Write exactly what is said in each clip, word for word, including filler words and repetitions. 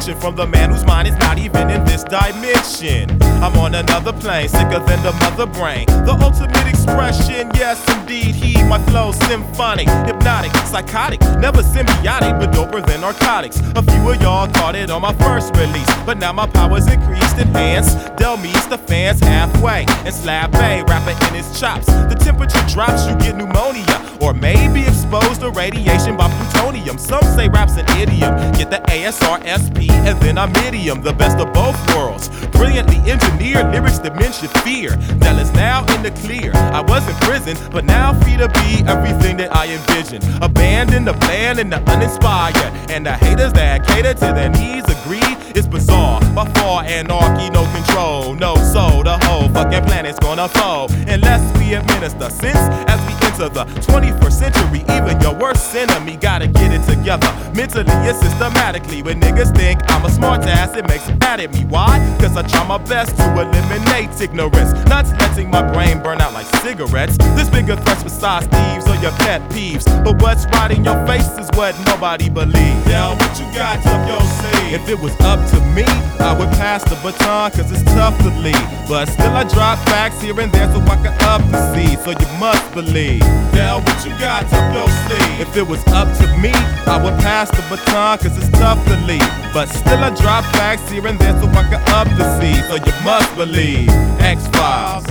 direction from the man whose mind is not even in this dimension. I'm on another plane, sicker than the mother brain. The ultimate expression, yes indeed, he, my flow symphonic, hypnotic, psychotic, never symbiotic, but doper than narcotics. A few of y'all caught it on my first release, but now my power's increased, enhanced. Del meets the fans halfway, and Slab A, rapper in his chops. The temperature drops, you get pneumonia, or maybe exposed to radiation by plutonium. Some say rap's an idiom, get the A S R S P, and then I'm idiom, the best of both worlds. Brilliantly engineered lyrics that mention fear. Del is now in the clear. I was in prison, but now free to be everything that I envisioned. Abandon the bland and the uninspired, and the haters that cater to their needs agree. It's bizarre, by far anarchy, no control, no soul. The whole fucking planet's gonna fall unless we administer sense as we enter the twenty-first century. Even your worst enemy gotta get it together, mentally and systematically. When niggas think I'm a smart ass, it makes them mad at me. Why? Cause I try my best to eliminate ignorance, not letting my brain burn out like cigarettes. There's bigger threats besides thieves or your pet peeves, but what's right in your face is what nobody believes. Yeah, what you got up your sleeve? If it was up to me, I would pass the baton, cause it's tough to lead. But still I drop facts here and there so I can up the seed, so you must believe. Yeah, what you got up your sleeve? If it was up to me, I would pass the baton, cause it's tough to lead. But still I drop facts here and there so I can up the seed, so you must believe. X-Files.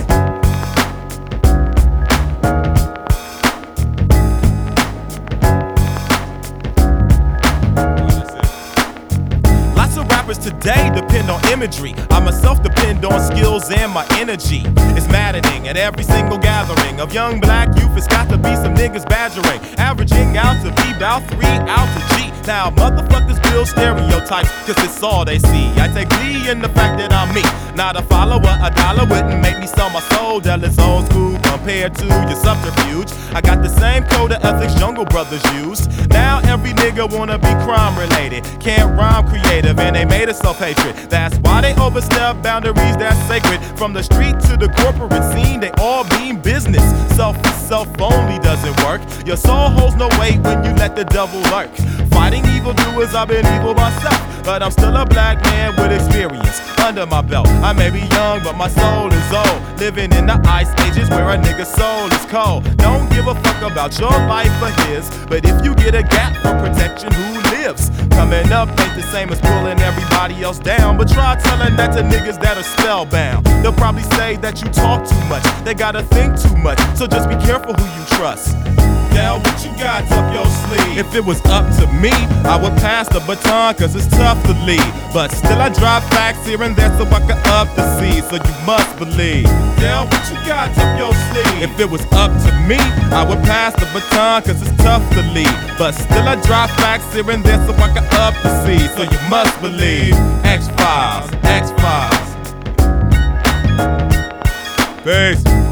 Today depend on imagery. I myself depend on skills and my energy. It's maddening at every single gathering of young black youth. It's got to be some niggas badgering, averaging out to be about three out to G. Now motherfuckers build stereotypes, cause it's all they see. I take glee in the fact that I'm me, not a follower. A dollar wouldn't make me sell my soul. Del is old school compared to your subterfuge. I got the same code of ethics Jungle Brothers used. Now every nigga wanna be crime related, can't rhyme creative, and they made us self-hatred. That's why they overstep boundaries that's sacred. From the street to the corporate scene, they all mean business. Self to self only doesn't work. Your soul holds no weight when you let the devil lurk. Fighting evildoers, I've been evil myself, but I'm still a black man with experience under my belt. I may be young, but my soul is old, living in the ice ages where a nigga's soul is cold. Don't give a fuck about your life or his, but if you get a gap for protection, who lives? Coming up ain't the same as pulling everybody else down, but try telling that to niggas that are spellbound. They'll probably say that you talk too much, they gotta think too much, so just be careful who you trust. Now what you got up your sleeve? If it was up to me, I would pass the baton, cause it's tough to lead. But still I drop facts here and there so I can up the seed, so you must believe. Now what you got up your sleeve? If it was up to me, I would pass the baton, cause it's tough to lead. But still I drop facts here and there so I can up the seed, so you must believe. X-Files, X-Files. Peace.